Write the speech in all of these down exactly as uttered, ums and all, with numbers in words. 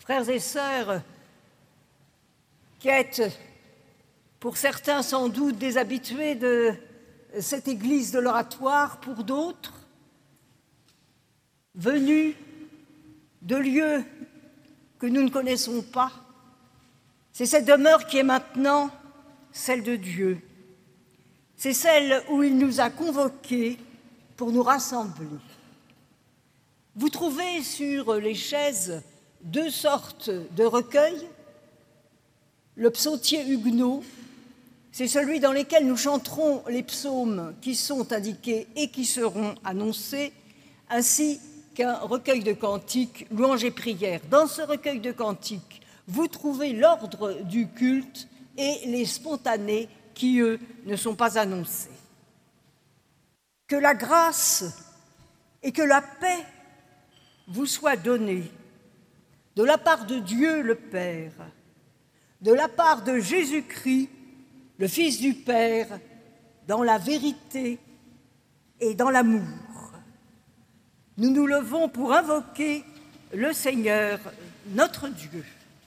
Frères et sœurs, qui êtes, pour certains sans doute, des habitués de cette église de l'Oratoire, pour d'autres, venus de lieux que nous ne connaissons pas, c'est cette demeure qui est maintenant celle de Dieu. C'est celle où il nous a convoqués pour nous rassembler. Vous trouvez sur les chaises deux sortes de recueils. Le psautier huguenot, c'est celui dans lequel nous chanterons les psaumes qui sont indiqués et qui seront annoncés, ainsi qu'un recueil de cantiques, louanges et prières. Dans ce recueil de cantiques, vous trouvez l'ordre du culte et les spontanés qui, eux, ne sont pas annoncés. Que la grâce et que la paix vous soient données de la part de Dieu le Père, de la part de Jésus-Christ, le Fils du Père, dans la vérité et dans l'amour. Nous nous levons pour invoquer le Seigneur, notre Dieu.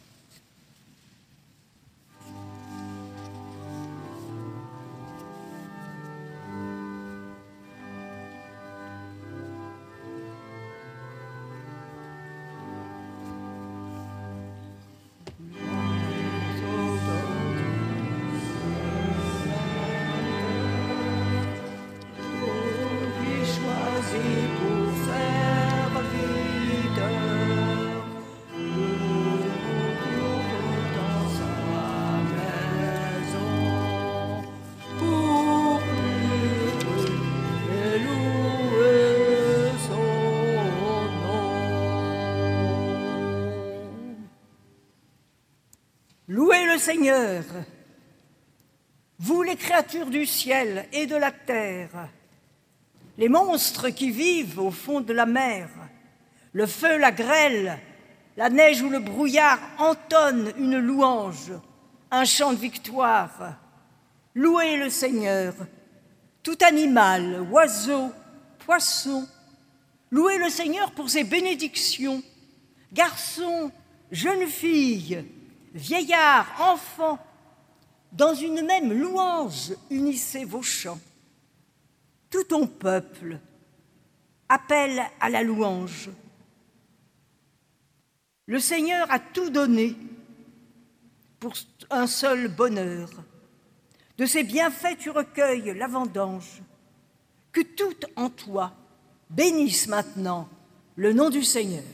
Louez le Seigneur, vous les créatures du ciel et de la terre, les monstres qui vivent au fond de la mer, le feu, la grêle, la neige ou le brouillard entonnent une louange, un chant de victoire. Louez le Seigneur, tout animal, oiseau, poisson. Louez le Seigneur pour ses bénédictions, garçons, jeunes filles, vieillards, enfants, dans une même louange, unissez vos chants. Tout ton peuple appelle à la louange. Le Seigneur a tout donné pour un seul bonheur. De ses bienfaits tu recueilles la vendange. Que tout en toi bénisse maintenant le nom du Seigneur.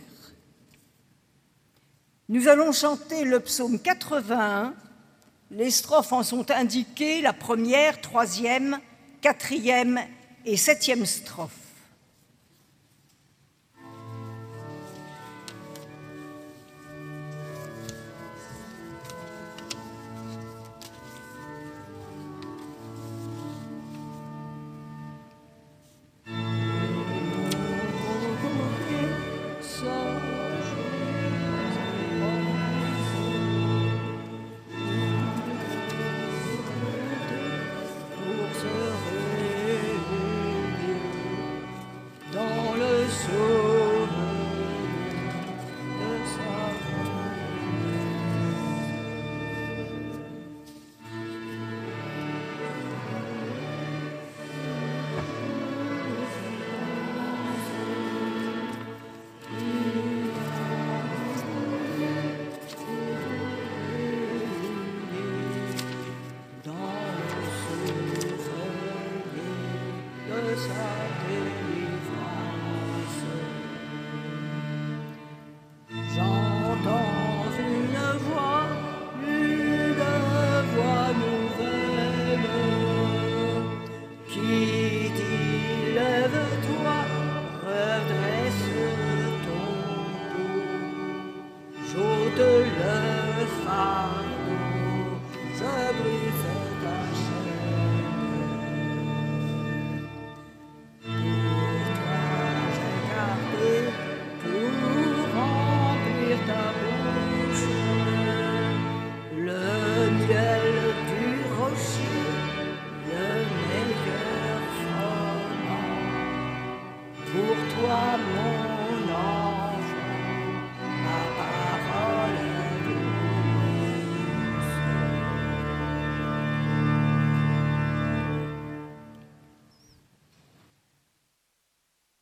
Nous allons chanter le psaume quatre-vingt-un. Les strophes en sont indiquées, la première, troisième, quatrième et septième strophe.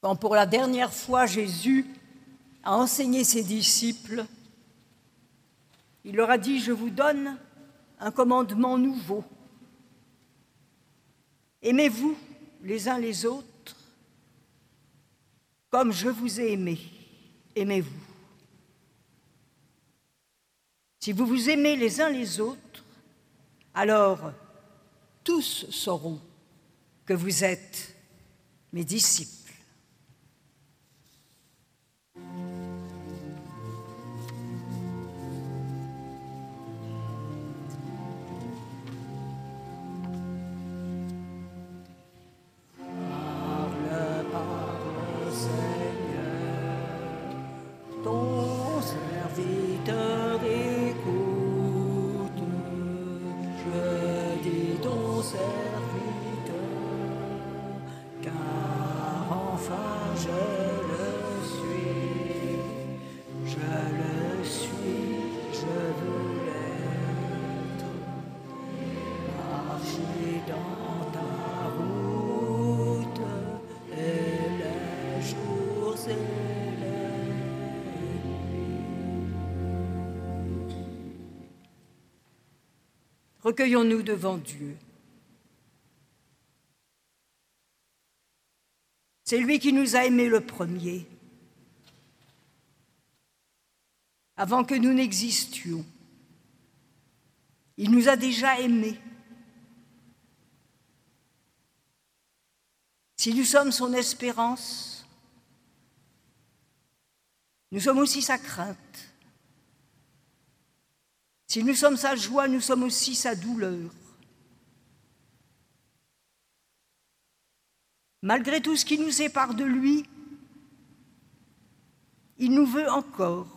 quand pour la dernière fois Jésus a enseigné ses disciples, il leur a dit « Je vous donne un commandement nouveau. Aimez-vous les uns les autres comme je vous ai aimés. Aimez-vous. » Si vous vous aimez les uns les autres, alors tous sauront que vous êtes mes disciples. Recueillons-nous devant Dieu. C'est lui qui nous a aimés le premier, avant que nous n'existions. Il nous a déjà aimés. Si nous sommes son espérance, nous sommes aussi sa crainte. Si nous sommes sa joie, nous sommes aussi sa douleur. Malgré tout ce qui nous sépare de lui, il nous veut encore.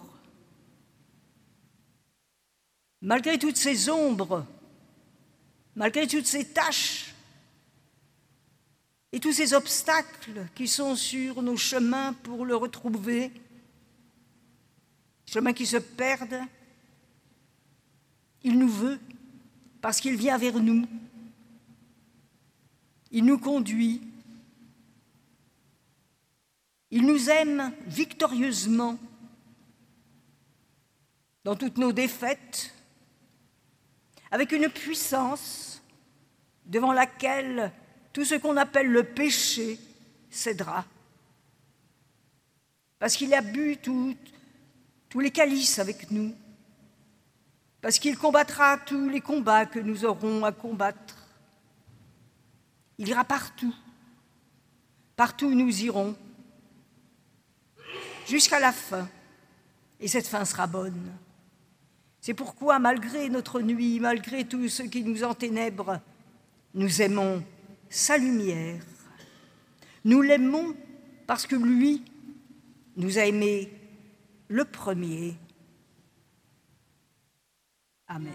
Malgré toutes ces ombres, malgré toutes ces tâches et tous ces obstacles qui sont sur nos chemins pour le retrouver, chemins qui se perdent, il nous veut parce qu'il vient vers nous. Il nous conduit. Il nous aime victorieusement dans toutes nos défaites, avec une puissance devant laquelle tout ce qu'on appelle le péché cédera. Parce qu'il a bu tout, tous les calices avec nous. Parce qu'il combattra tous les combats que nous aurons à combattre. Il ira partout, partout où nous irons, jusqu'à la fin, et cette fin sera bonne. C'est pourquoi, malgré notre nuit, malgré tout ce qui nous enténèbre, nous aimons sa lumière. Nous l'aimons parce que lui nous a aimés le premier. Amen.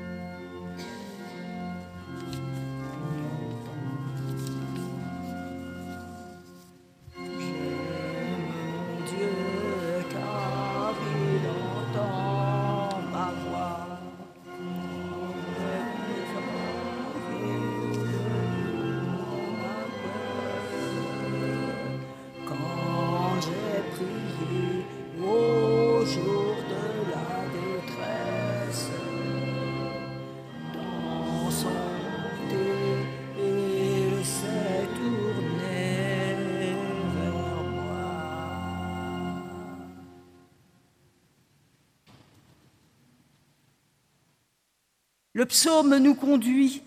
Le psaume nous conduit.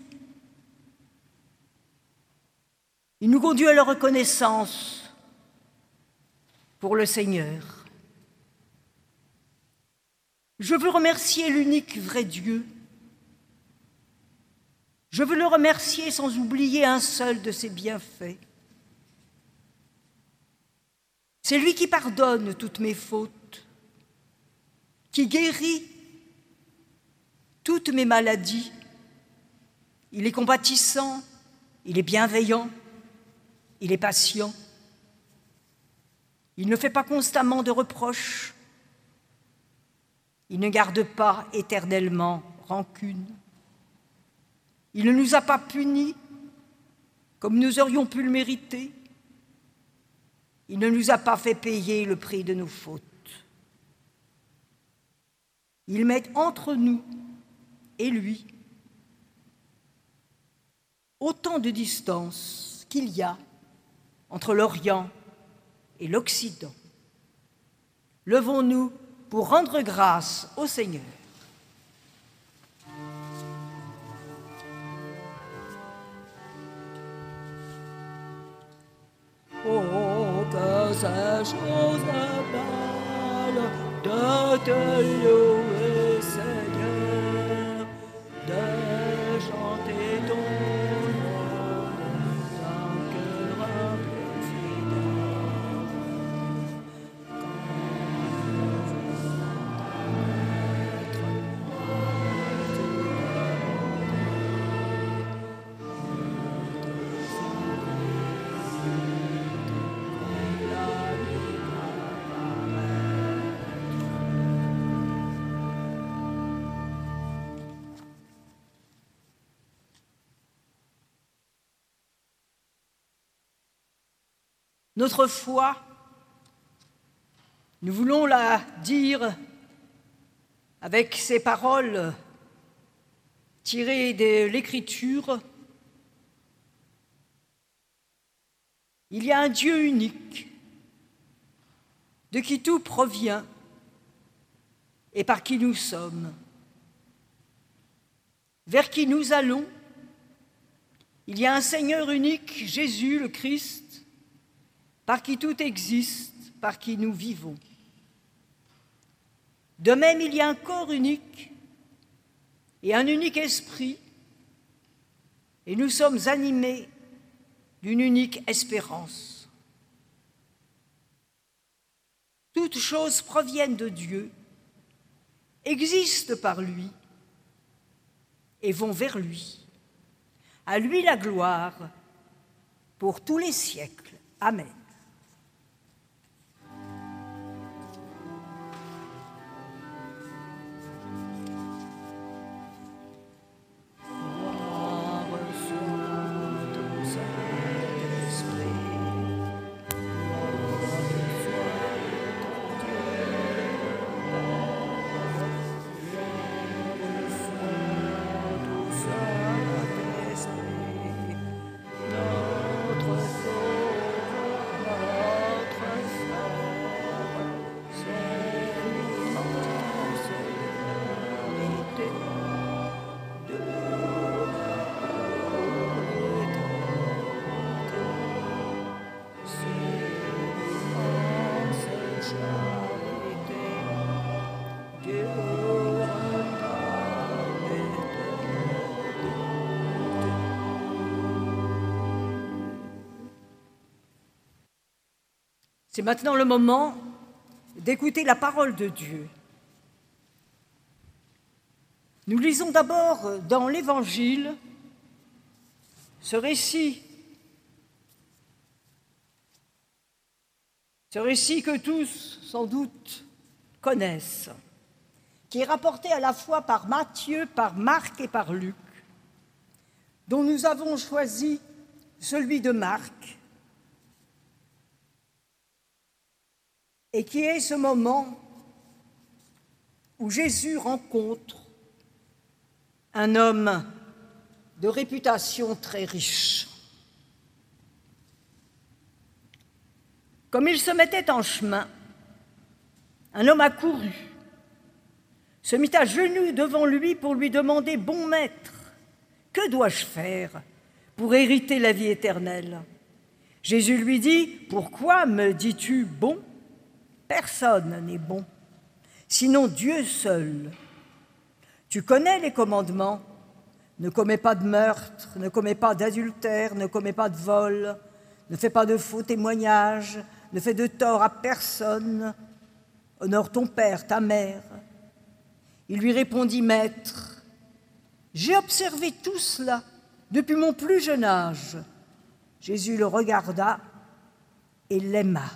Il nous conduit à la reconnaissance pour le Seigneur. Je veux remercier l'unique vrai Dieu. Je veux le remercier sans oublier un seul de ses bienfaits. C'est lui qui pardonne toutes mes fautes, qui guérit toutes mes maladies. Il est compatissant, il est bienveillant, il est patient. Il ne fait pas constamment de reproches. Il ne garde pas éternellement rancune. Il ne nous a pas punis comme nous aurions pu le mériter. Il ne nous a pas fait payer le prix de nos fautes. Il met entre nous et lui autant de distance qu'il y a entre l'Orient et l'Occident. Levons-nous pour rendre grâce au Seigneur. Oh, que ces choses belles de te louer, Seigneur, de chanter ton nom d'un cœur humble et fidèle. Notre foi, nous voulons la dire avec ces paroles tirées de l'Écriture. Il y a un Dieu unique, de qui tout provient et par qui nous sommes, vers qui nous allons. Il y a un Seigneur unique, Jésus le Christ, par qui tout existe, par qui nous vivons. De même, il y a un corps unique et un unique esprit, et nous sommes animés d'une unique espérance. Toutes choses proviennent de Dieu, existent par lui et vont vers lui. À lui la gloire pour tous les siècles. Amen. C'est maintenant le moment d'écouter la parole de Dieu. Nous lisons d'abord dans l'Évangile ce récit, ce récit que tous, sans doute, connaissent, qui est rapporté à la fois par Matthieu, par Marc et par Luc, dont nous avons choisi celui de Marc, et qui est ce moment où Jésus rencontre un homme de réputation très riche. Comme il se mettait en chemin, un homme accourut, se mit à genoux devant lui pour lui demander « Bon maître, que dois-je faire pour hériter la vie éternelle ?» Jésus lui dit « Pourquoi me dis-tu bon ? Personne n'est bon, sinon Dieu seul. Tu connais les commandements. Ne commets pas de meurtre, ne commets pas d'adultère, ne commets pas de vol, ne fais pas de faux témoignages, ne fais de tort à personne. Honore ton père, ta mère. » Il lui répondit « Maître, j'ai observé tout cela depuis mon plus jeune âge. » Jésus le regarda et l'aima.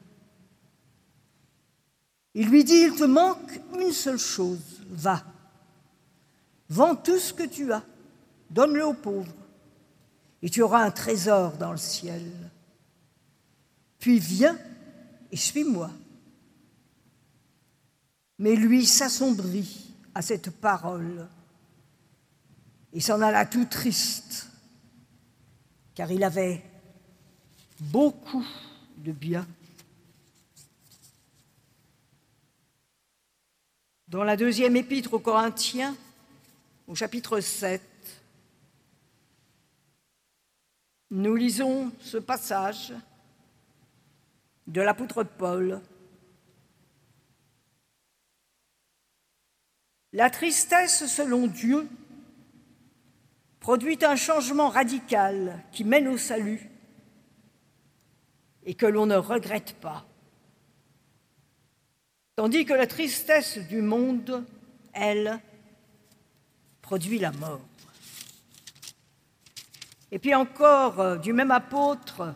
Il lui dit, « Il te manque une seule chose, va, vends tout ce que tu as, donne-le aux pauvres, et tu auras un trésor dans le ciel. Puis viens et suis-moi. Mais lui s'assombrit à cette parole et s'en alla tout triste, car il avait beaucoup de bien. Dans la deuxième épître aux Corinthiens, au chapitre sept, nous lisons ce passage de l'apôtre Paul. La tristesse, selon Dieu, produit un changement radical qui mène au salut et que l'on ne regrette pas. Tandis que la tristesse du monde, elle, produit la mort. Et puis encore, du même apôtre,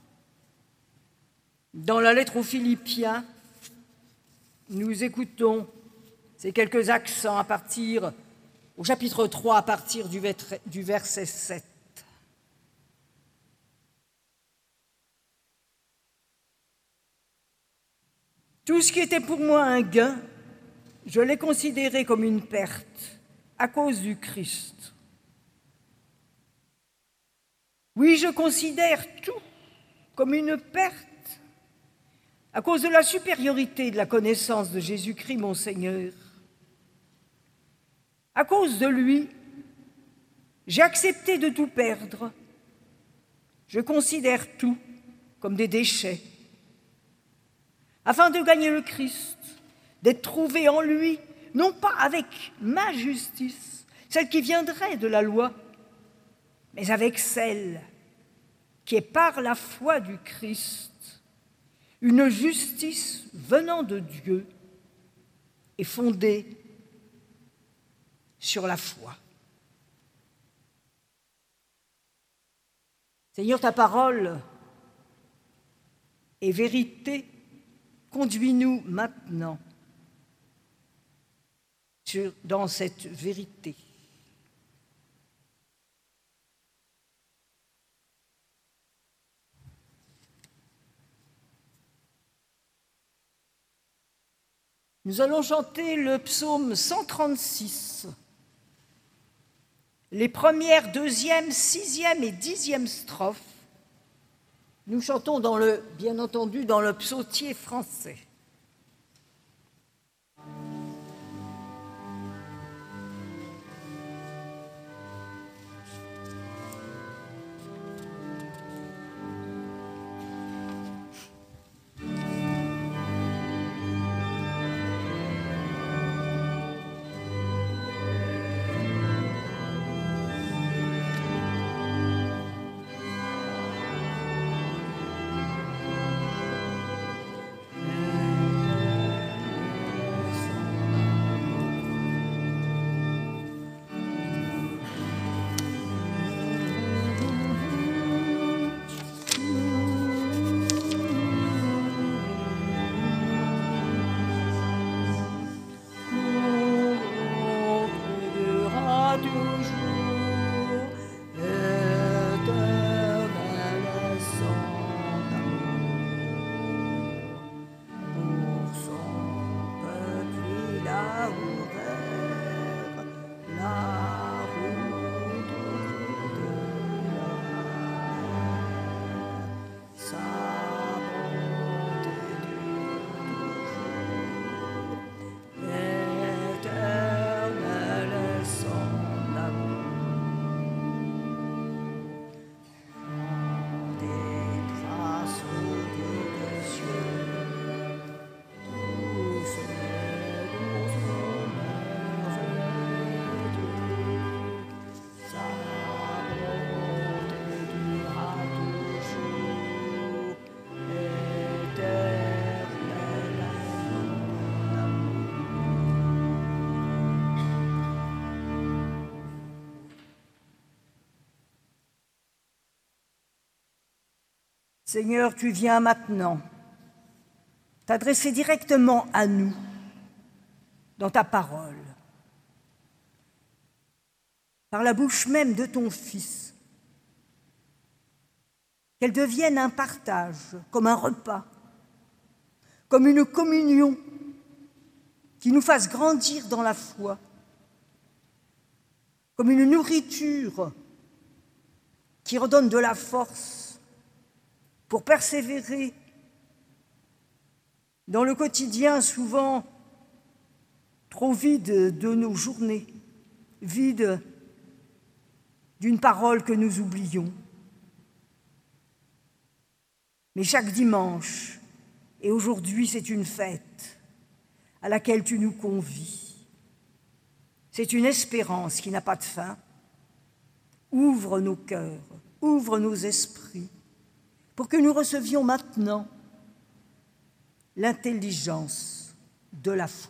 dans la lettre aux Philippiens, nous écoutons ces quelques accents à partir, au chapitre trois, à partir du verset sept. Tout ce qui était pour moi un gain, je l'ai considéré comme une perte à cause du Christ. Oui, je considère tout comme une perte à cause de la supériorité de la connaissance de Jésus-Christ, mon Seigneur. À cause de lui, j'ai accepté de tout perdre. Je considère tout comme des déchets, afin de gagner le Christ, d'être trouvé en lui, non pas avec ma justice, celle qui viendrait de la loi, mais avec celle qui est par la foi du Christ, une justice venant de Dieu et fondée sur la foi. Seigneur, ta parole est vérité. Conduis-nous maintenant sur, dans cette vérité. Nous allons chanter le psaume cent trente-six, les premières, deuxième, sixième et dixième strophes. Nous chantons, dans le, bien entendu, dans le psautier français. Seigneur, tu viens maintenant t'adresser directement à nous dans ta parole, par la bouche même de ton Fils, qu'elle devienne un partage, comme un repas, comme une communion qui nous fasse grandir dans la foi, comme une nourriture qui redonne de la force pour persévérer dans le quotidien souvent trop vide de nos journées, vide d'une parole que nous oublions. Mais chaque dimanche, et aujourd'hui c'est une fête à laquelle tu nous convies. C'est une espérance qui n'a pas de fin. Ouvre nos cœurs, ouvre nos esprits, pour que nous recevions maintenant l'intelligence de la foi.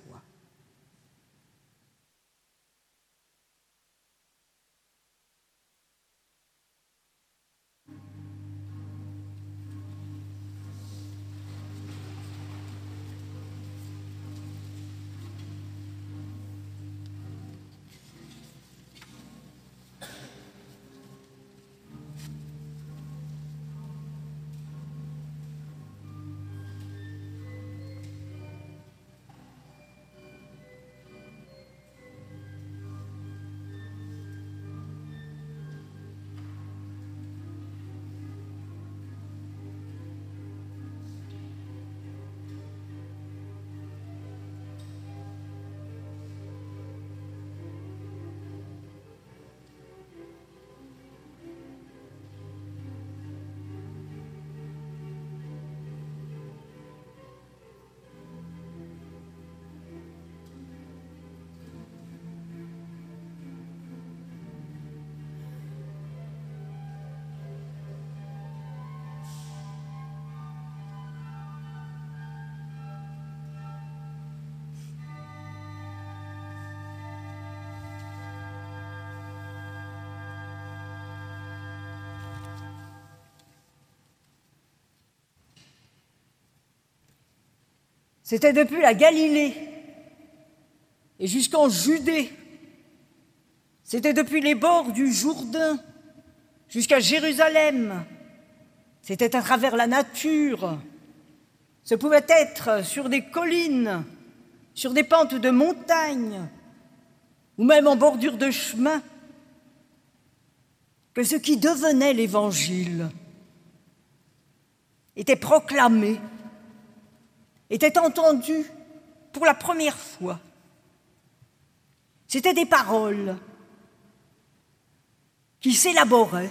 C'était depuis la Galilée et jusqu'en Judée. C'était depuis les bords du Jourdain jusqu'à Jérusalem. C'était à travers la nature. Ce pouvait être sur des collines, sur des pentes de montagnes, ou même en bordure de chemin, que ce qui devenait l'Évangile était proclamé, était entendu pour la première fois. C'étaient des paroles qui s'élaboraient,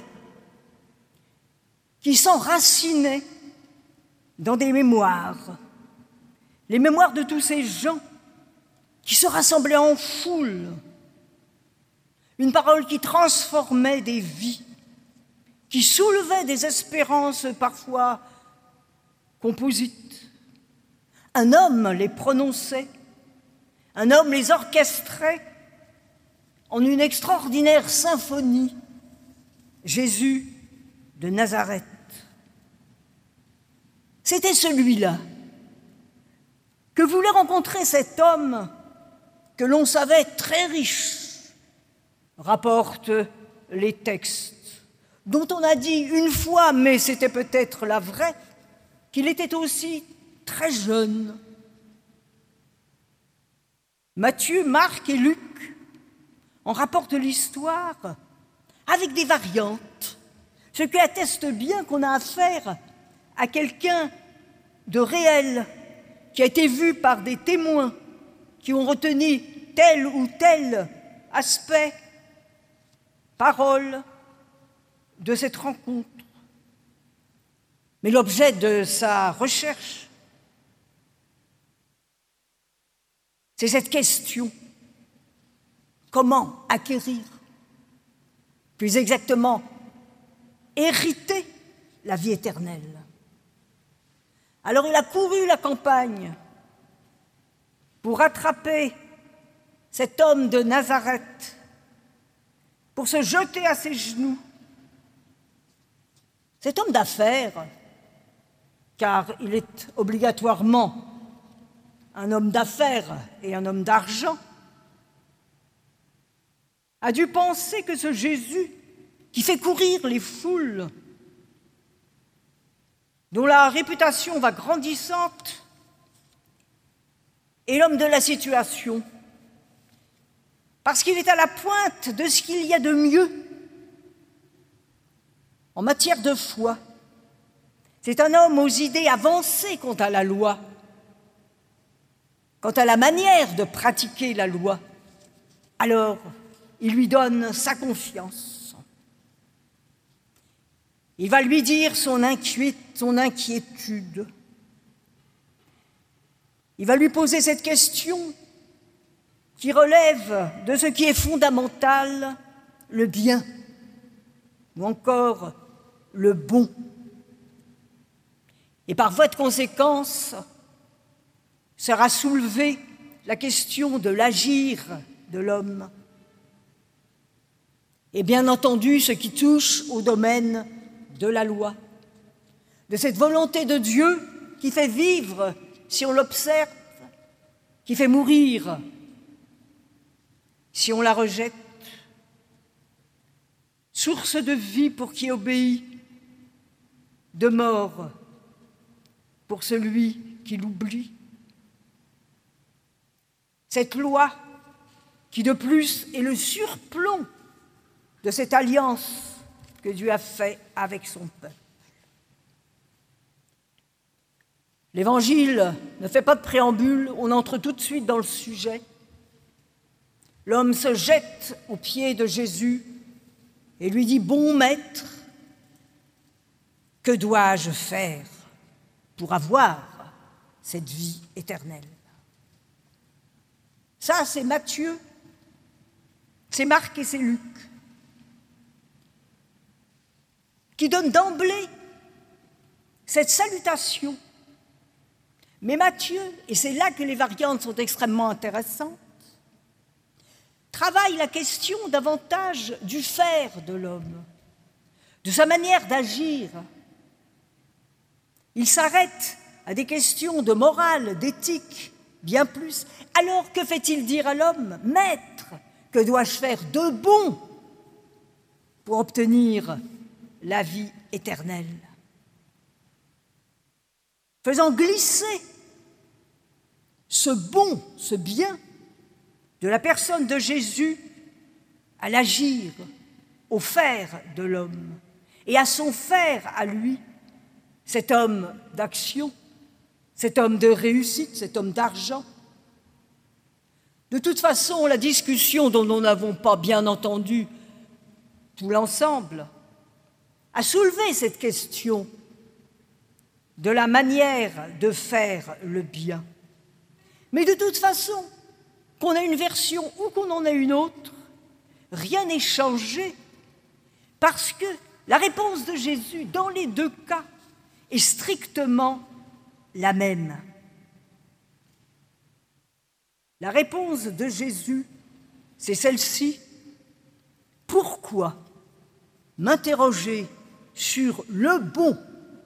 qui s'enracinaient dans des mémoires, les mémoires de tous ces gens qui se rassemblaient en foule, une parole qui transformait des vies, qui soulevait des espérances parfois composites. Un homme les prononçait, un homme les orchestrait en une extraordinaire symphonie, Jésus de Nazareth. C'était celui-là que voulait rencontrer cet homme que l'on savait très riche, rapportent les textes, dont on a dit une fois, mais c'était peut-être la vraie, qu'il était aussi très jeune. Matthieu, Marc et Luc en rapportent l'histoire avec des variantes, ce qui atteste bien qu'on a affaire à quelqu'un de réel, qui a été vu par des témoins qui ont retenu tel ou tel aspect, parole de cette rencontre. Mais l'objet de sa recherche, c'est cette question: comment acquérir, plus exactement, hériter la vie éternelle? Alors il a couru la campagne pour attraper cet homme de Nazareth, pour se jeter à ses genoux. Cet homme d'affaires, car il est obligatoirement un homme d'affaires et un homme d'argent, a dû penser que ce Jésus qui fait courir les foules, dont la réputation va grandissante, est l'homme de la situation, parce qu'il est à la pointe de ce qu'il y a de mieux en matière de foi. C'est un homme aux idées avancées quant à la loi, quant à la manière de pratiquer la loi. Alors, il lui donne sa confiance. Il va lui dire son inquiétude, son inquiétude. Il va lui poser cette question qui relève de ce qui est fondamental, le bien, ou encore le bon. Et par voie de conséquence, sera soulevée la question de l'agir de l'homme. Et bien entendu, ce qui touche au domaine de la loi, de cette volonté de Dieu qui fait vivre si on l'observe, qui fait mourir si on la rejette, source de vie pour qui obéit, de mort pour celui qui l'oublie. Cette loi qui de plus est le surplomb de cette alliance que Dieu a faite avec son peuple. L'Évangile ne fait pas de préambule, on entre tout de suite dans le sujet. L'homme se jette aux pieds de Jésus et lui dit « Bon maître, que dois-je faire pour avoir cette vie éternelle ?» Ça, c'est Matthieu, c'est Marc et c'est Luc, qui donnent d'emblée cette salutation. Mais Matthieu, et c'est là que les variantes sont extrêmement intéressantes, travaille la question davantage du faire de l'homme, de sa manière d'agir. Il s'arrête à des questions de morale, d'éthique, bien plus. Alors que fait-il dire à l'homme ? Maître, que dois-je faire de bon pour obtenir la vie éternelle ? Faisant glisser ce bon, ce bien, de la personne de Jésus à l'agir, au faire de l'homme, et à son faire à lui, cet homme d'action, cet homme de réussite, cet homme d'argent. De toute façon, la discussion dont nous n'avons pas bien entendu tout l'ensemble a soulevé cette question de la manière de faire le bien. Mais de toute façon, qu'on ait une version ou qu'on en ait une autre, rien n'est changé parce que la réponse de Jésus, dans les deux cas, est strictement la même. La réponse de Jésus, c'est celle-ci. Pourquoi m'interroger sur le bon ?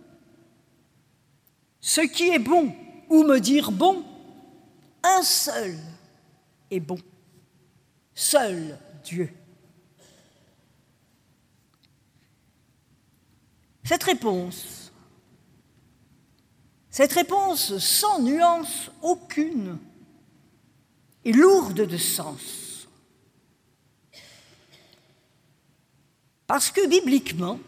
Ce qui est bon, ou me dire bon, un seul est bon, seul Dieu. Cette réponse, cette réponse sans nuance aucune, est lourde de sens. Parce que bibliquement,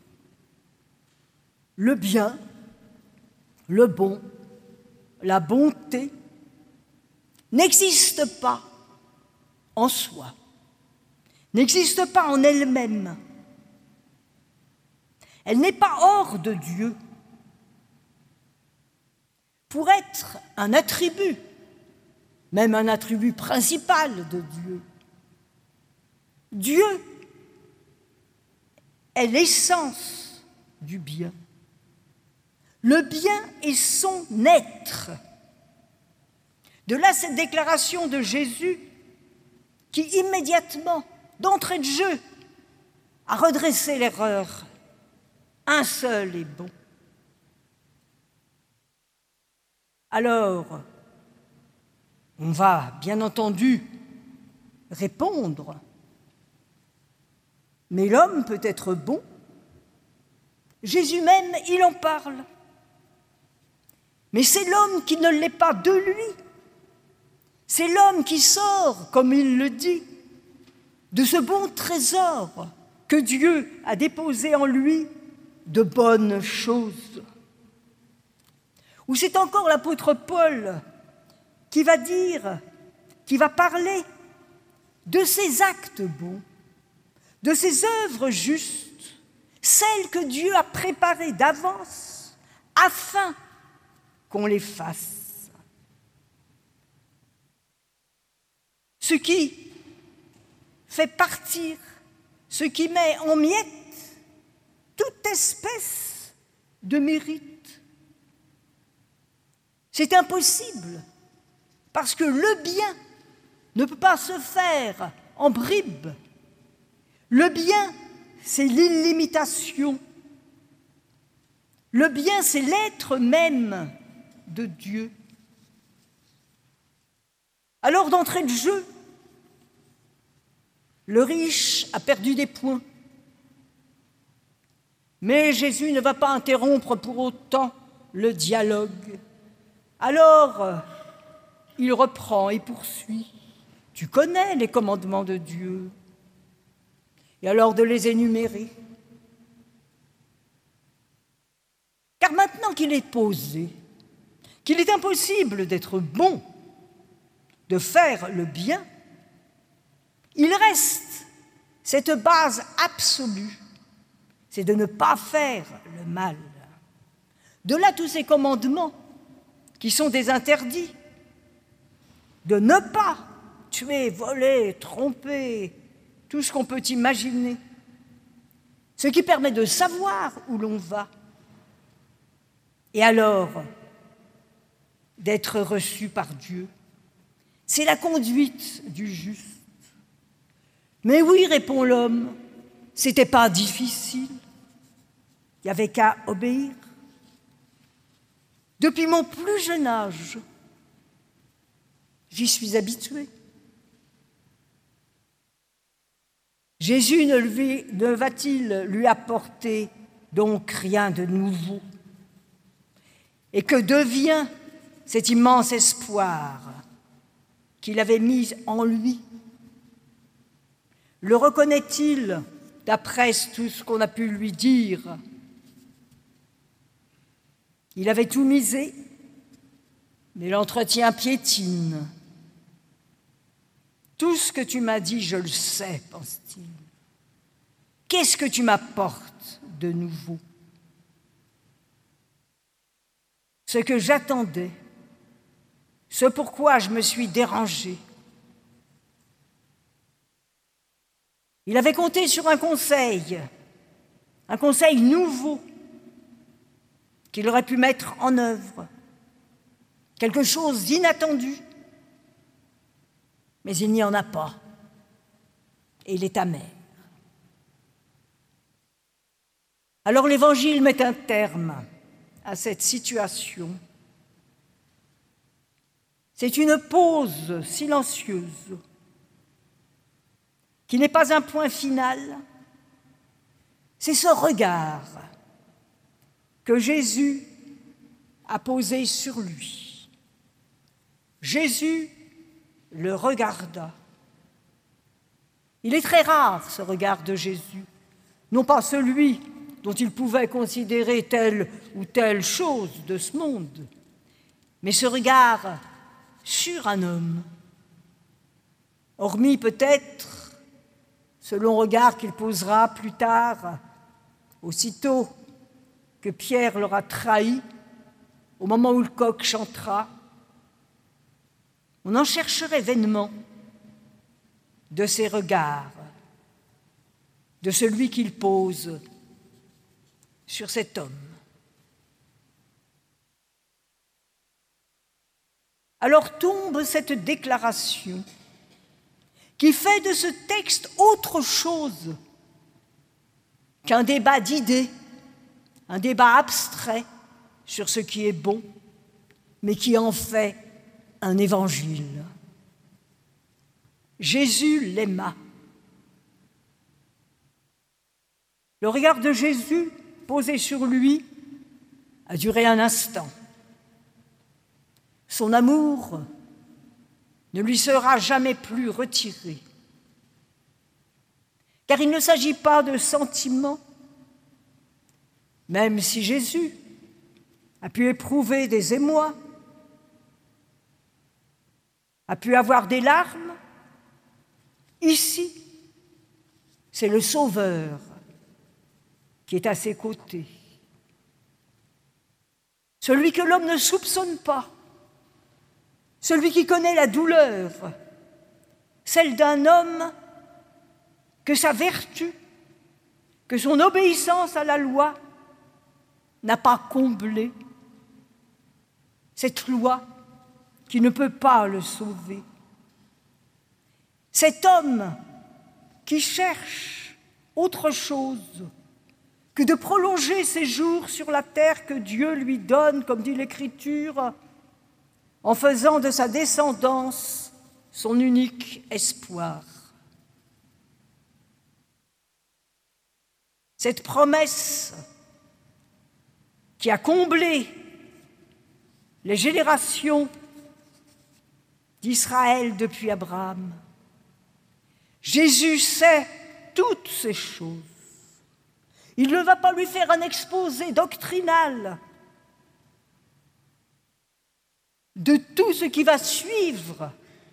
le bien, le bon, la bonté n'existe pas en soi, n'existe pas en elle-même. Elle n'est pas hors de Dieu. Pour être un attribut, même un attribut principal de Dieu, Dieu est l'essence du bien. Le bien est son être. De là cette déclaration de Jésus qui immédiatement, d'entrée de jeu, a redressé l'erreur. Un seul est bon. Alors, on va bien entendu répondre, mais l'homme peut être bon. Jésus même, il en parle. Mais c'est l'homme qui ne l'est pas de lui, C'est l'homme qui sort, comme il le dit, de ce bon trésor que Dieu a déposé en lui de bonnes choses. Ou c'est encore l'apôtre Paul qui va dire, qui va parler de ses actes bons, de ses œuvres justes, celles que Dieu a préparées d'avance afin qu'on les fasse. Ce qui fait partir, ce qui met en miettes toute espèce de mérite. C'est impossible, parce que le bien ne peut pas se faire en bribes. Le bien, c'est l'illimitation. Le bien, c'est l'être même de Dieu. Alors, d'entrée de jeu, le riche a perdu des points. Mais Jésus ne va pas interrompre pour autant le dialogue. Alors, il reprend et poursuit. Tu connais les commandements de Dieu. Et alors de les énumérer. Car maintenant qu'il est posé, qu'il est impossible d'être bon, de faire le bien, il reste cette base absolue, c'est de ne pas faire le mal. De là tous ces commandements qui sont des interdits, de ne pas tuer, voler, tromper, tout ce qu'on peut imaginer, ce qui permet de savoir où l'on va, et alors d'être reçu par Dieu. C'est la conduite du juste. Mais oui, répond l'homme, c'était pas difficile, il n'y avait qu'à obéir. Depuis mon plus jeune âge, j'y suis habitué. Jésus ne, lui, ne va-t-il lui apporter donc rien de nouveau? Et que devient cet immense espoir qu'il avait mis en lui? Le reconnaît-il d'après tout ce qu'on a pu lui dire? Il avait tout misé, mais l'entretien piétine. Tout ce que tu m'as dit, je le sais, pense-t-il. Qu'est-ce que tu m'apportes de nouveau? Ce que j'attendais, ce pourquoi je me suis dérangé. Il avait compté sur un conseil, un conseil nouveau qu'il aurait pu mettre en œuvre, quelque chose d'inattendu. Mais il n'y en a pas, et il est amer. Alors l'Évangile met un terme à cette situation. C'est une pause silencieuse qui n'est pas un point final. C'est ce regard que Jésus a posé sur lui. Jésus le regarda. Il est très rare, ce regard de Jésus, non pas celui dont il pouvait considérer telle ou telle chose de ce monde, mais ce regard sur un homme, hormis peut-être ce long regard qu'il posera plus tard, aussitôt que Pierre l'aura trahi, au moment où le coq chantera. On en chercherait vainement de ces regards, de celui qu'il pose sur cet homme. Alors tombe cette déclaration qui fait de ce texte autre chose qu'un débat d'idées, un débat abstrait sur ce qui est bon, mais qui en fait un évangile. Jésus l'aima. Le regard de Jésus posé sur lui a duré un instant. Son amour ne lui sera jamais plus retiré. Car il ne s'agit pas de sentiments, même si Jésus a pu éprouver des émois, a pu avoir des larmes. Ici, c'est le Sauveur qui est à ses côtés. Celui que l'homme ne soupçonne pas, celui qui connaît la douleur, celle d'un homme que sa vertu, que son obéissance à la loi n'a pas comblé. Cette loi qui ne peut pas le sauver. Cet homme qui cherche autre chose que de prolonger ses jours sur la terre que Dieu lui donne, comme dit l'Écriture, en faisant de sa descendance son unique espoir. Cette promesse qui a comblé les générations d'Israël depuis Abraham. Jésus sait toutes ces choses. Il ne va pas lui faire un exposé doctrinal de tout ce qui va suivre,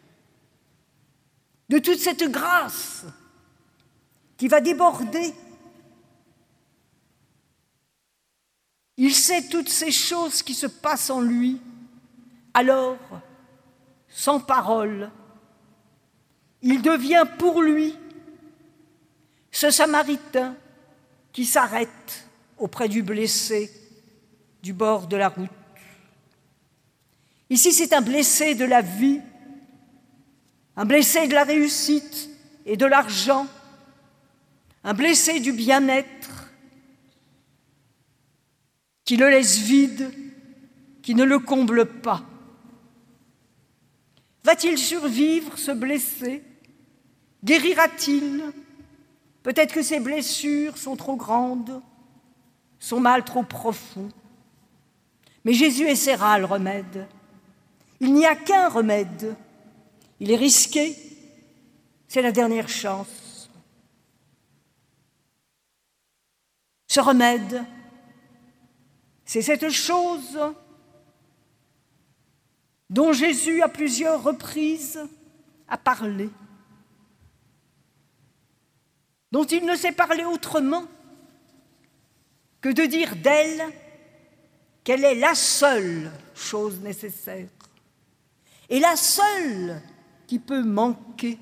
de toute cette grâce qui va déborder. Il sait toutes ces choses qui se passent en lui. Alors, sans parole, il devient pour lui ce Samaritain qui s'arrête auprès du blessé du bord de la route. Ici, c'est un blessé de la vie, un blessé de la réussite et de l'argent, un blessé du bien-être, qui le laisse vide, qui ne le comble pas. Va-t-il survivre, ce blessé? Guérira-t-il? Peut-être que ses blessures sont trop grandes, son mal trop profond. Mais Jésus essaiera le remède. Il n'y a qu'un remède. Il est risqué, c'est la dernière chance. Ce remède, c'est cette chose dont Jésus, à plusieurs reprises, a parlé, dont il ne sait parler autrement que de dire d'elle qu'elle est la seule chose nécessaire et la seule qui peut manquer.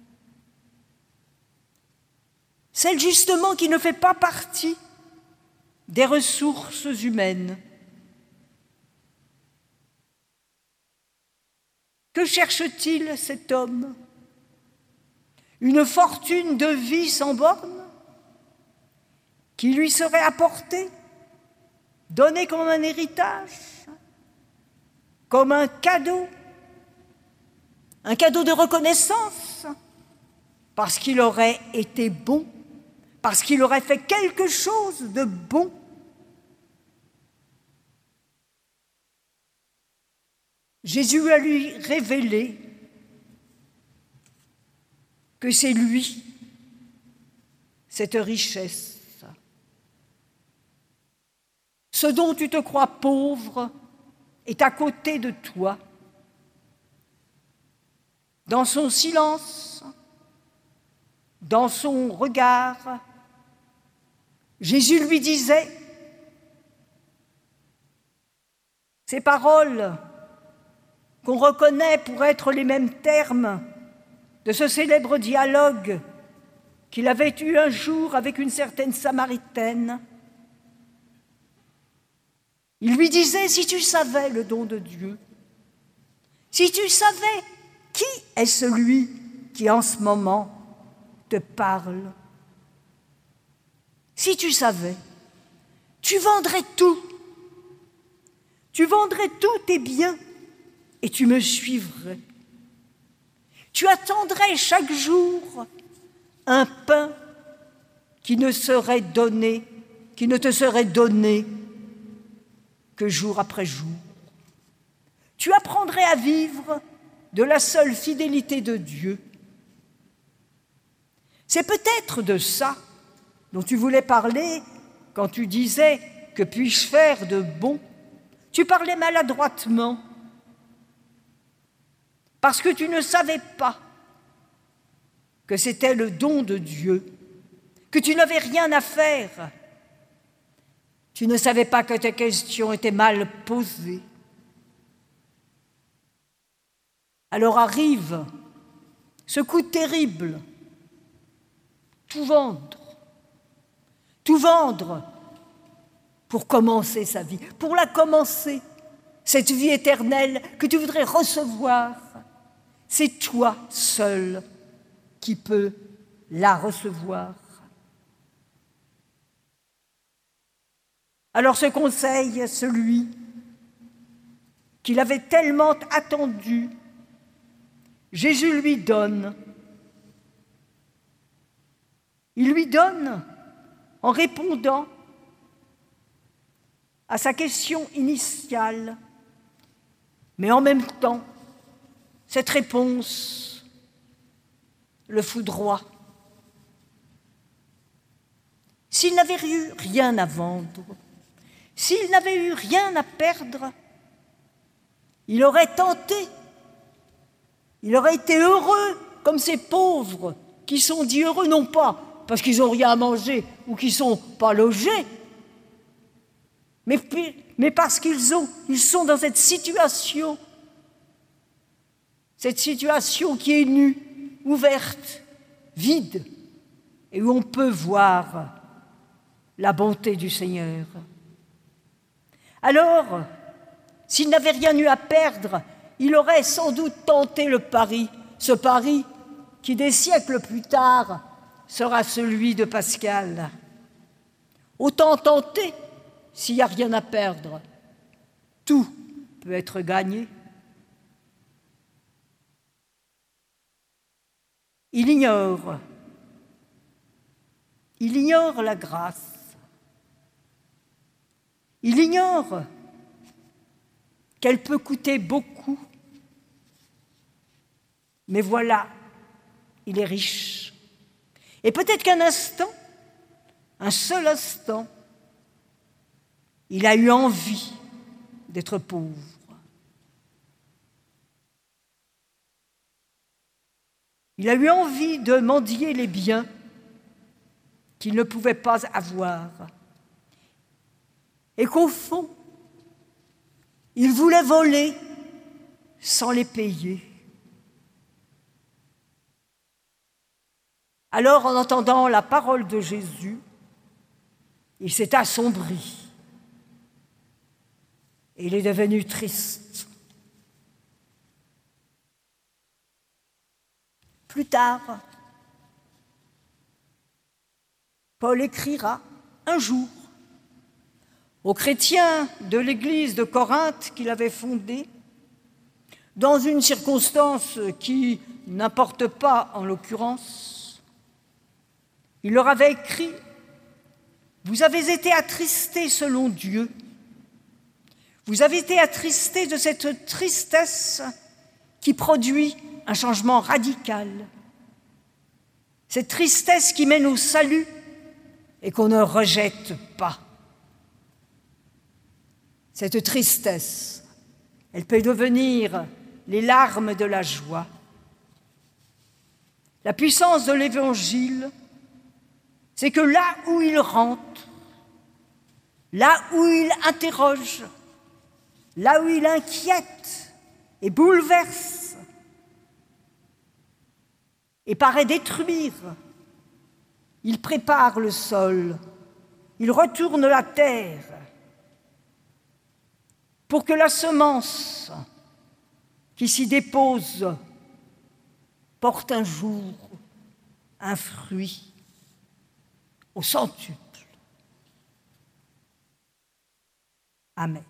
Celle justement qui ne fait pas partie des ressources humaines. Que cherche-t-il, cet homme? Une fortune de vie sans borne qui lui serait apportée, donnée comme un héritage, comme un cadeau, un cadeau de reconnaissance, parce qu'il aurait été bon, parce qu'il aurait fait quelque chose de bon. Jésus a lui révélé que c'est lui, cette richesse. Ce dont tu te crois pauvre est à côté de toi. Dans son silence, dans son regard, Jésus lui disait ces paroles qu'on reconnaît pour être les mêmes termes de ce célèbre dialogue qu'il avait eu un jour avec une certaine Samaritaine. Il lui disait, si tu savais le don de Dieu, si tu savais qui est celui qui en ce moment te parle, si tu savais, tu vendrais tout, tu vendrais tous tes biens et tu me suivrais. Tu attendrais chaque jour un pain qui ne serait donné, qui ne te serait donné que jour après jour. Tu apprendrais à vivre de la seule fidélité de Dieu. C'est peut-être de ça dont tu voulais parler quand tu disais « que puis-je faire de bon ?» Tu parlais maladroitement parce que tu ne savais pas que c'était le don de Dieu, que tu n'avais rien à faire. Tu ne savais pas que tes questions étaient mal posées. Alors arrive ce coup terrible, tout vendre, tout vendre pour commencer sa vie, pour la commencer, cette vie éternelle que tu voudrais recevoir. C'est toi seul qui peux la recevoir. Alors ce conseil, celui qu'il avait tellement attendu, Jésus lui donne. Il lui donne en répondant à sa question initiale, mais en même temps, cette réponse le foudroie. S'il n'avait eu rien à vendre, s'il n'avait eu rien à perdre, il aurait tenté, il aurait été heureux comme ces pauvres qui sont dits heureux, non pas parce qu'ils n'ont rien à manger ou qu'ils ne sont pas logés, mais, mais parce qu'ils ont, ils sont dans cette situation, cette situation qui est nue, ouverte, vide, et où on peut voir la bonté du Seigneur. Alors, s'il n'avait rien eu à perdre, il aurait sans doute tenté le pari, ce pari qui, des siècles plus tard, sera celui de Pascal. Autant tenter s'il n'y a rien à perdre. Tout peut être gagné. Il ignore, il ignore la grâce. Il ignore qu'elle peut coûter beaucoup. Mais voilà, il est riche. Et peut-être qu'un instant, un seul instant, il a eu envie d'être pauvre. Il a eu envie de mendier les biens qu'il ne pouvait pas avoir. Et qu'au fond, il voulait voler sans les payer. Alors, en entendant la parole de Jésus, il s'est assombri. Et il est devenu triste. Plus tard, Paul écrira un jour aux chrétiens de l'église de Corinthe qu'il avait fondée, dans une circonstance qui n'importe pas en l'occurrence. Il leur avait écrit « Vous avez été attristés selon Dieu. Vous avez été attristés de cette tristesse qui produit un changement radical. Cette tristesse qui mène au salut et qu'on ne rejette pas. Cette tristesse, elle peut devenir les larmes de la joie. La puissance de l'Évangile, c'est que là où il rentre, là où il interroge, là où il inquiète et bouleverse et paraît détruire, il prépare le sol, il retourne la terre pour que la semence qui s'y dépose porte un jour un fruit au centuple. Amen.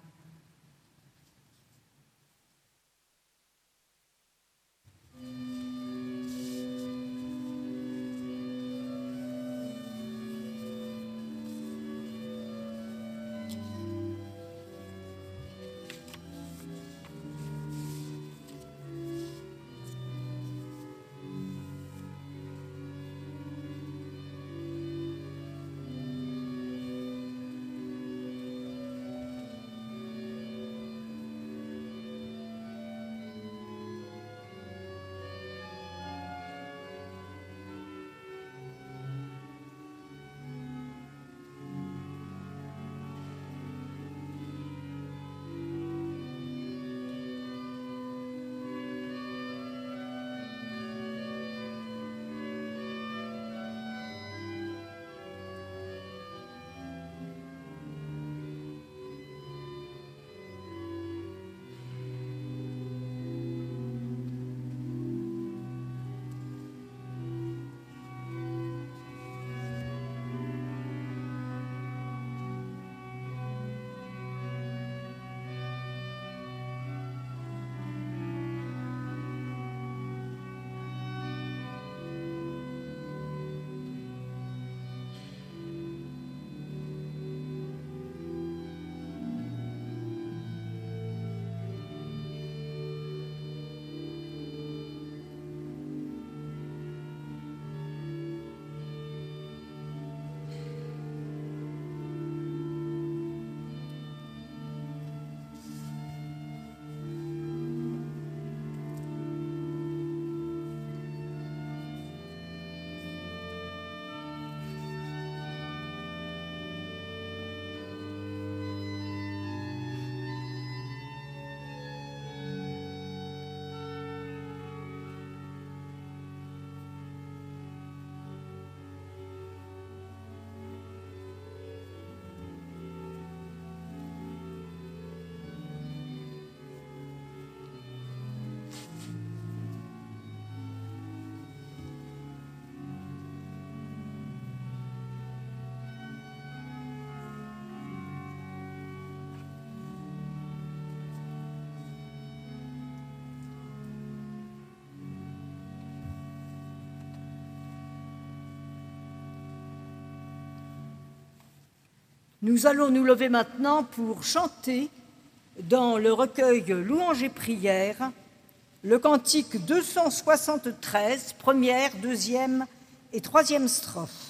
Nous allons nous lever maintenant pour chanter dans le recueil Louanges et prières le cantique deux cent soixante-treize, première, deuxième et troisième strophe.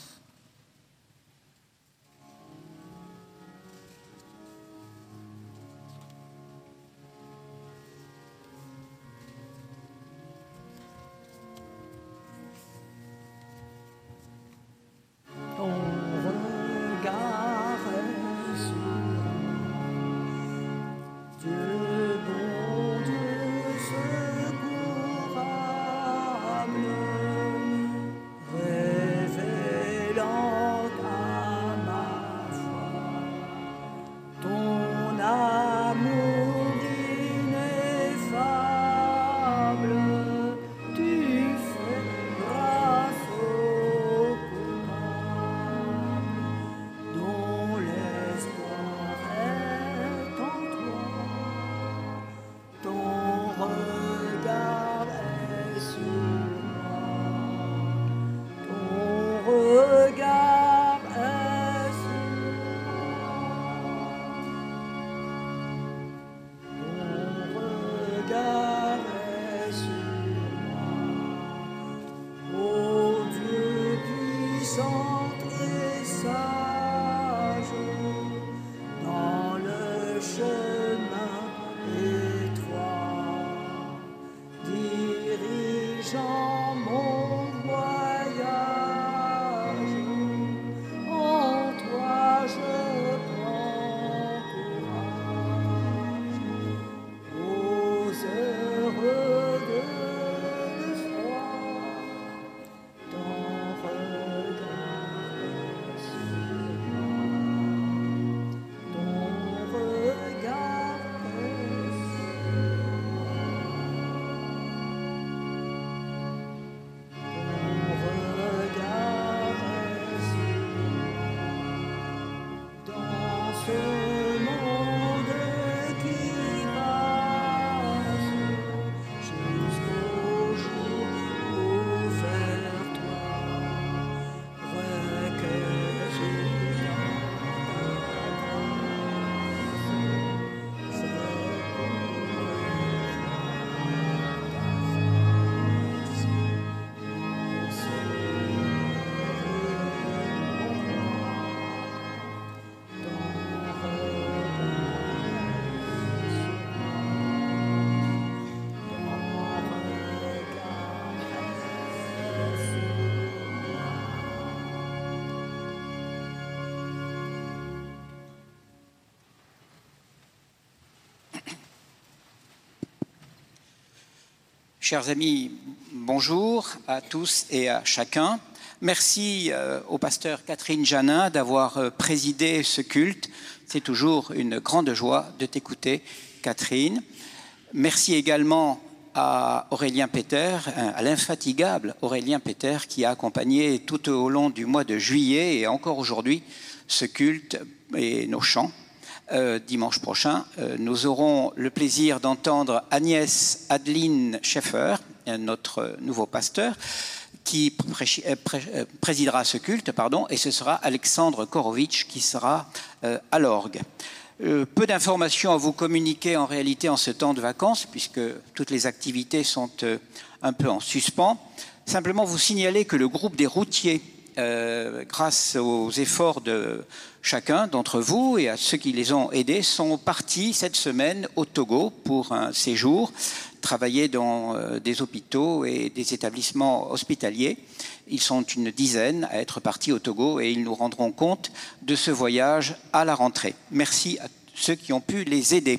Chers amis, bonjour à tous et à chacun. Merci euh, au pasteur Catherine Janin d'avoir euh, présidé ce culte. C'est toujours une grande joie de t'écouter, Catherine. Merci également à Aurélien Péter, à l'infatigable Aurélien Péter, qui a accompagné tout au long du mois de juillet et encore aujourd'hui ce culte et nos chants. Euh, dimanche prochain, euh, nous aurons le plaisir d'entendre Agnès Adeline Schaeffer, notre nouveau pasteur, qui pré pré présidera ce culte, pardon, et ce sera Alexandre Korovitch qui sera euh, à l'orgue. Euh, peu d'informations à vous communiquer en réalité en ce temps de vacances, puisque toutes les activités sont euh, un peu en suspens. Simplement vous signaler que le groupe des routiers, euh, grâce aux efforts de chacun d'entre vous et à ceux qui les ont aidés, sont partis cette semaine au Togo pour un séjour, travailler dans euh, des hôpitaux et des établissements hospitaliers. Ils sont une dizaine à être partis au Togo et ils nous rendront compte de ce voyage à la rentrée. Merci à ceux qui ont pu les aider.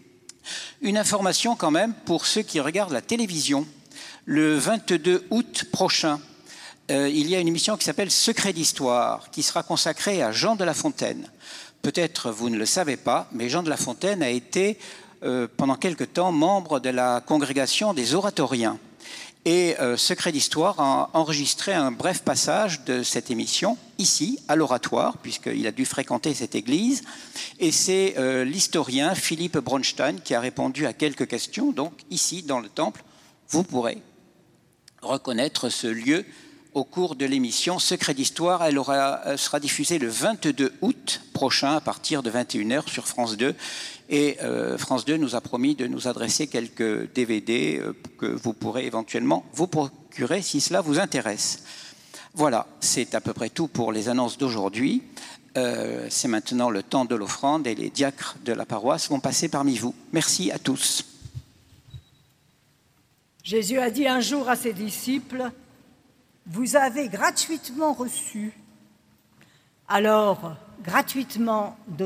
Une information quand même pour ceux qui regardent la télévision. Le vingt-deux août prochain, euh, il y a une émission qui s'appelle Secrets d'Histoire, qui sera consacrée à Jean de La Fontaine. Peut-être vous ne le savez pas, mais Jean de La Fontaine a été euh, pendant quelque temps membre de la congrégation des oratoriens. Et euh, Secrets d'Histoire a enregistré un bref passage de cette émission, ici, à l'Oratoire, puisqu'il a dû fréquenter cette église. Et c'est euh, l'historien Philippe Bronstein qui a répondu à quelques questions. Donc, ici, dans le temple, vous pourrez reconnaître ce lieu au cours de l'émission Secret d'Histoire. Elle aura, elle sera diffusée le vingt-deux août prochain à partir de vingt et une heures sur France deux. Et euh, France deux nous a promis de nous adresser quelques D V D euh, que vous pourrez éventuellement vous procurer si cela vous intéresse. Voilà, c'est à peu près tout pour les annonces d'aujourd'hui. Euh, c'est maintenant le temps de l'offrande et les diacres de la paroisse vont passer parmi vous. Merci à tous. Jésus a dit un jour à ses disciples, « Vous avez gratuitement reçu, alors gratuitement donnez. »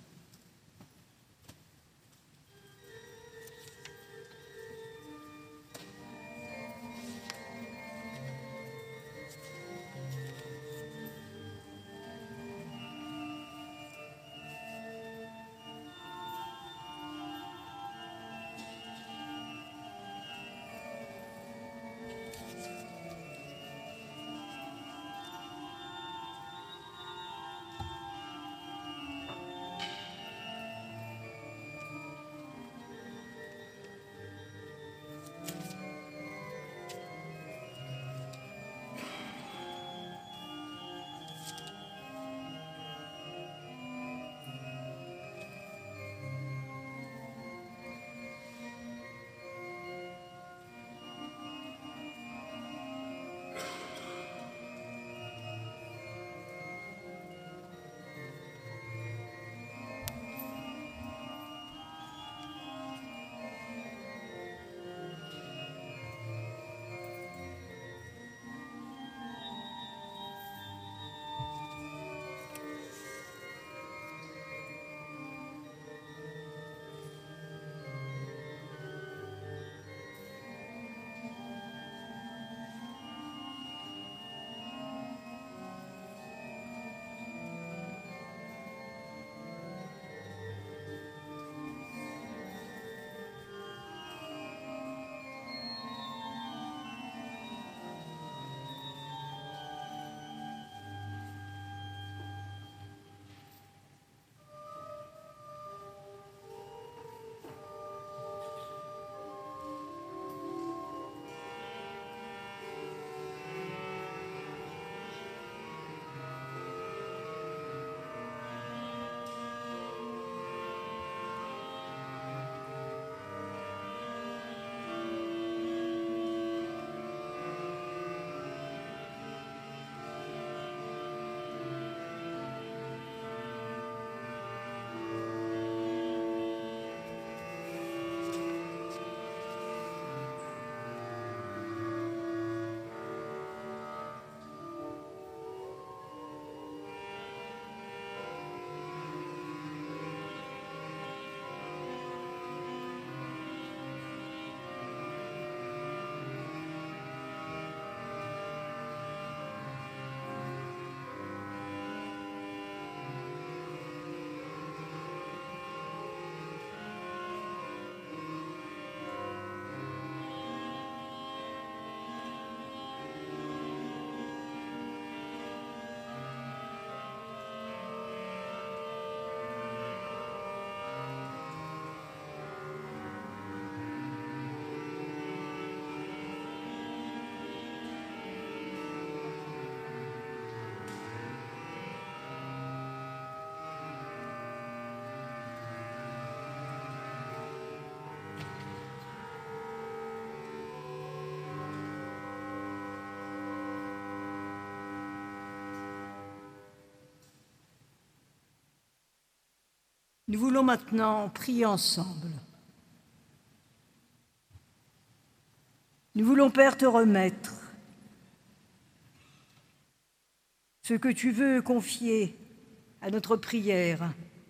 Nous voulons maintenant prier ensemble. Nous voulons, Père, te remettre ce que tu veux confier à notre prière,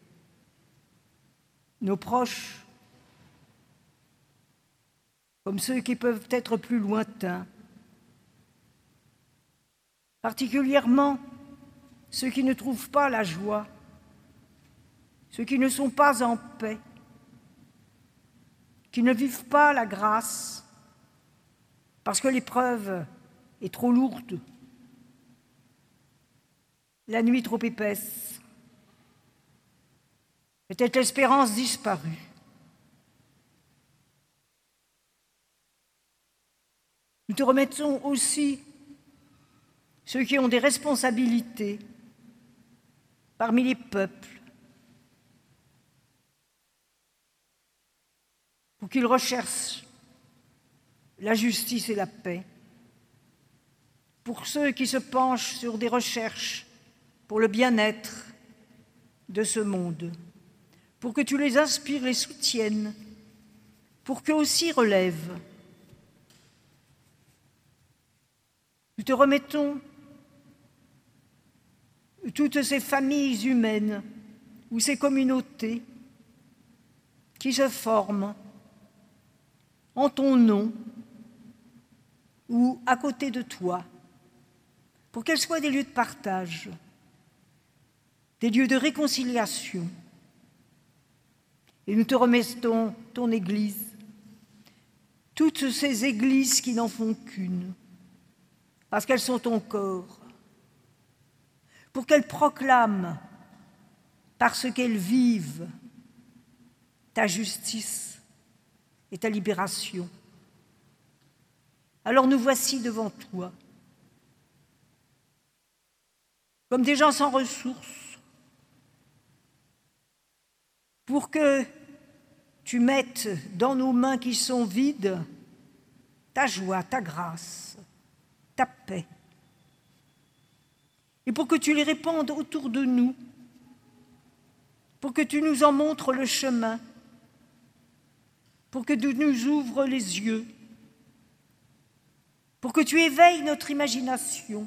nos proches, comme ceux qui peuvent être plus lointains, particulièrement ceux qui ne trouvent pas la joie, ceux qui ne sont pas en paix, qui ne vivent pas la grâce, parce que l'épreuve est trop lourde, la nuit trop épaisse, peut-être l'espérance disparue. Nous te remettons aussi ceux qui ont des responsabilités parmi les peuples, pour qu'ils recherchent la justice et la paix, pour ceux qui se penchent sur des recherches pour le bien-être de ce monde, pour que tu les inspires, les soutiennes, pour qu'eux aussi relèvent. Nous te remettons toutes ces familles humaines ou ces communautés qui se forment en ton nom ou à côté de toi, pour qu'elles soient des lieux de partage, des lieux de réconciliation. Et nous te remettons ton Église, toutes ces églises qui n'en font qu'une, parce qu'elles sont ton corps, pour qu'elles proclament, parce qu'elles vivent, ta justice et ta libération. Alors nous voici devant toi, comme des gens sans ressources, pour que tu mettes dans nos mains qui sont vides ta joie, ta grâce, ta paix, et pour que tu les répandes autour de nous, pour que tu nous en montres le chemin, pour que tu nous ouvres les yeux, pour que tu éveilles notre imagination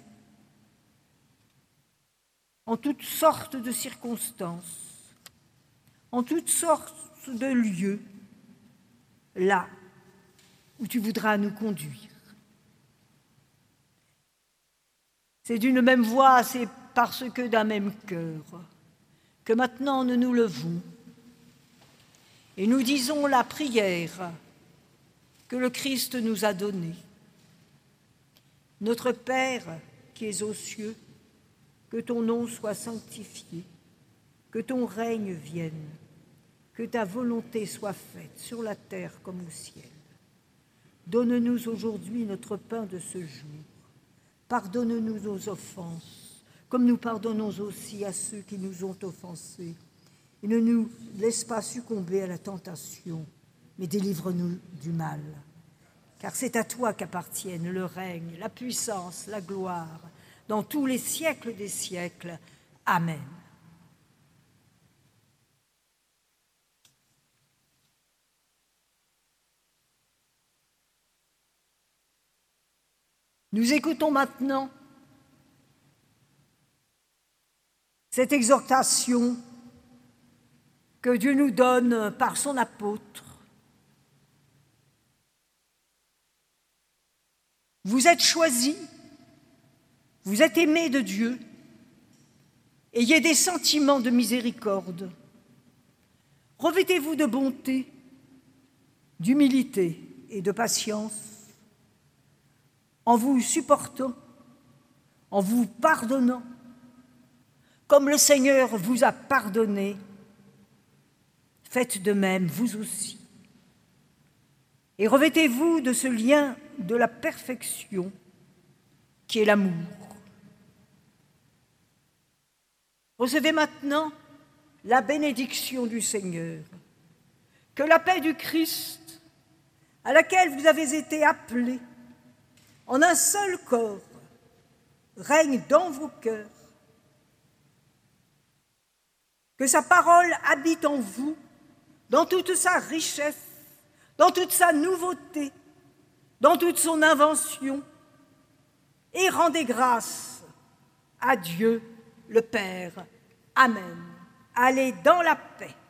en toutes sortes de circonstances, en toutes sortes de lieux, là où tu voudras nous conduire. C'est d'une même voix, c'est parce que d'un même cœur, que maintenant nous nous levons et nous disons la prière que le Christ nous a donnée. Notre Père qui es aux cieux, que ton nom soit sanctifié, que ton règne vienne, que ta volonté soit faite sur la terre comme au ciel. Donne-nous aujourd'hui notre pain de ce jour. Pardonne-nous nos offenses, comme nous pardonnons aussi à ceux qui nous ont offensés. Et ne nous laisse pas succomber à la tentation, mais délivre-nous du mal. Car c'est à toi qu'appartiennent le règne, la puissance, la gloire, dans tous les siècles des siècles. Amen. Nous écoutons maintenant cette exhortation que Dieu nous donne par son apôtre. Vous êtes choisis, vous êtes aimés de Dieu, ayez des sentiments de miséricorde. Revêtez-vous de bonté, d'humilité et de patience, en vous supportant, en vous pardonnant, comme le Seigneur vous a pardonné, faites de même, vous aussi. Et revêtez-vous de ce lien de la perfection qui est l'amour. Recevez maintenant la bénédiction du Seigneur. Que la paix du Christ, à laquelle vous avez été appelés, en un seul corps, règne dans vos cœurs. Que sa parole habite en vous, dans toute sa richesse, dans toute sa nouveauté, dans toute son invention, et rendez grâce à Dieu le Père. Amen. Allez dans la paix.